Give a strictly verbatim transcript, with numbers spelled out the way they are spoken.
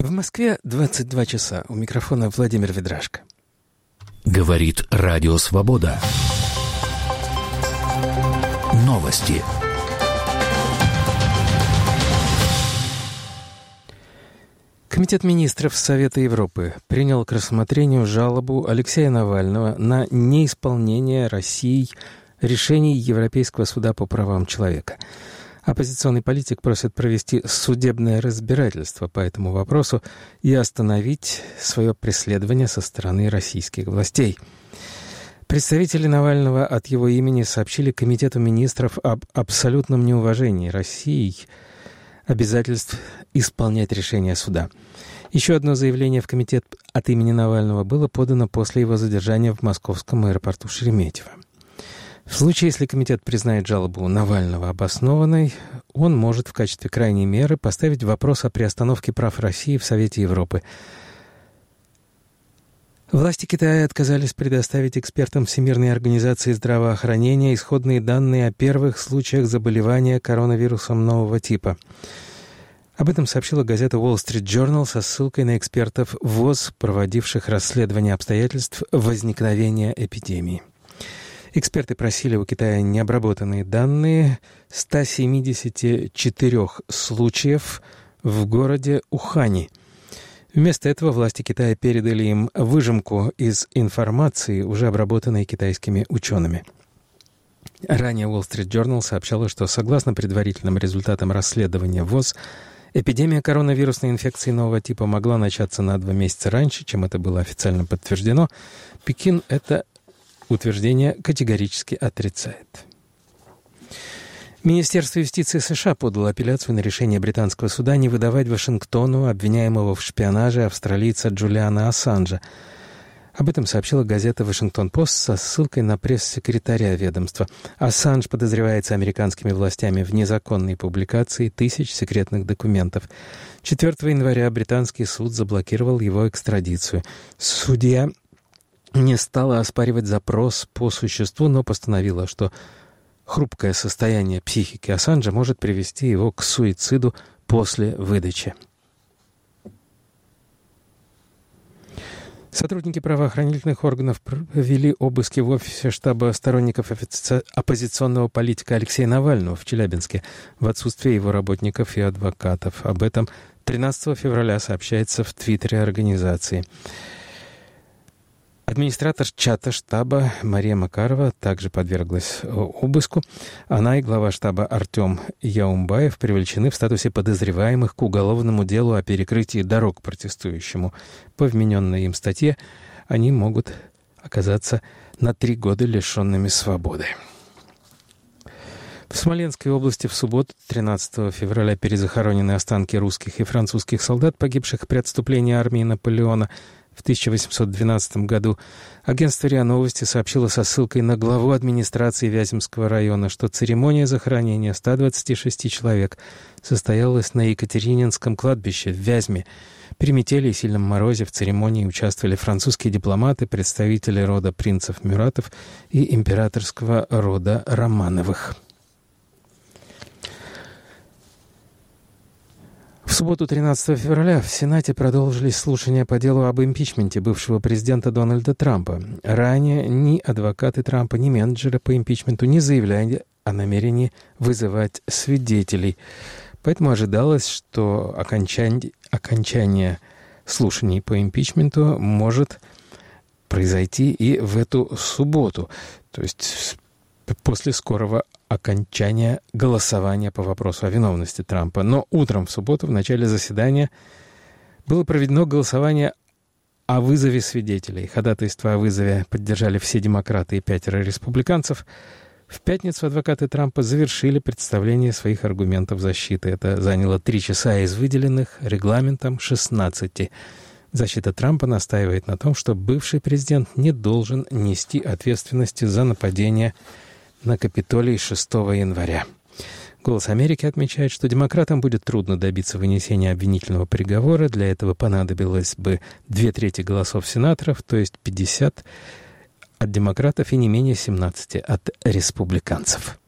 В Москве двадцать два часа. У микрофона Владимир Ведрашко. Говорит Радио Свобода. Новости. Комитет министров Совета Европы принял к рассмотрению жалобу Алексея Навального на неисполнение Россией решений Европейского суда по правам человека. Оппозиционный политик просит провести судебное разбирательство по этому вопросу и остановить свое преследование со стороны российских властей. Представители Навального от его имени сообщили Комитету министров об абсолютном неуважении Россией обязательств исполнять решения суда. Еще одно заявление в комитет от имени Навального было подано после его задержания в московском аэропорту Шереметьево. В случае, если комитет признает жалобу Навального обоснованной, он может в качестве крайней меры поставить вопрос о приостановке прав России в Совете Европы. Власти Китая отказались предоставить экспертам Всемирной организации здравоохранения исходные данные о первых случаях заболевания коронавирусом нового типа. Об этом сообщила газета Wall Street Journal со ссылкой на экспертов ВОЗ, проводивших расследование обстоятельств возникновения эпидемии. Эксперты просили у Китая необработанные данные ста семидесяти четырёх случаев в городе Ухани. Вместо этого власти Китая передали им выжимку из информации, уже обработанной китайскими учеными. Ранее Wall Street Journal сообщала, что согласно предварительным результатам расследования ВОЗ, эпидемия коронавирусной инфекции нового типа могла начаться на два месяца раньше, чем это было официально подтверждено. Пекин это утверждение категорически отрицает. Министерство юстиции США подало апелляцию на решение британского суда не выдавать Вашингтону обвиняемого в шпионаже австралийца Джулиана Ассанжа. Об этом сообщила газета «Вашингтон-Пост» со ссылкой на пресс-секретаря ведомства. Ассанж подозревается американскими властями в незаконной публикации тысяч секретных документов. четвёртого января британский суд заблокировал его экстрадицию. Судья не стала оспаривать запрос по существу, но постановила, что хрупкое состояние психики Ассанжа может привести его к суициду после выдачи. Сотрудники правоохранительных органов провели обыски в офисе штаба сторонников оппозиционного политика Алексея Навального в Челябинске в отсутствие его работников и адвокатов. Об этом тринадцатого февраля сообщается в твиттере организации. Администратор чата штаба Мария Макарова также подверглась обыску. Она и глава штаба Артем Яумбаев привлечены в статусе подозреваемых к уголовному делу о перекрытии дорог протестующему. По вмененной им статье они могут оказаться на три года лишенными свободы. В Смоленской области в субботу, тринадцатого февраля, перезахоронены останки русских и французских солдат, погибших при отступлении армии Наполеона в тысяча восемьсот двенадцатом году. Агентство РИА Новости сообщило со ссылкой на главу администрации Вяземского района, что церемония захоронения ста двадцати шести человек состоялась на Екатерининском кладбище в Вязьме. При метели и сильном морозе в церемонии участвовали французские дипломаты, представители рода принцев Мюратов и императорского рода Романовых. В субботу, тринадцатого февраля, в Сенате продолжились слушания по делу об импичменте бывшего президента Дональда Трампа. Ранее ни адвокаты Трампа, ни менеджеры по импичменту не заявляли о намерении вызывать свидетелей. Поэтому ожидалось, что окончание, окончание слушаний по импичменту может произойти и в эту субботу, то есть после скорого окончания голосования по вопросу о виновности Трампа. Но утром в субботу, в начале заседания, было проведено голосование о вызове свидетелей. Ходатайство о вызове поддержали все демократы и пятеро республиканцев. В пятницу адвокаты Трампа завершили представление своих аргументов защиты. Это заняло три часа из выделенных регламентом шестнадцати. Защита Трампа настаивает на том, что бывший президент не должен нести ответственности за нападение на Капитолий шестого января. «Голос Америки» отмечает, что демократам будет трудно добиться вынесения обвинительного приговора. Для этого понадобилось бы две трети голосов сенаторов, то есть пятьдесят от демократов и не менее семнадцати от республиканцев.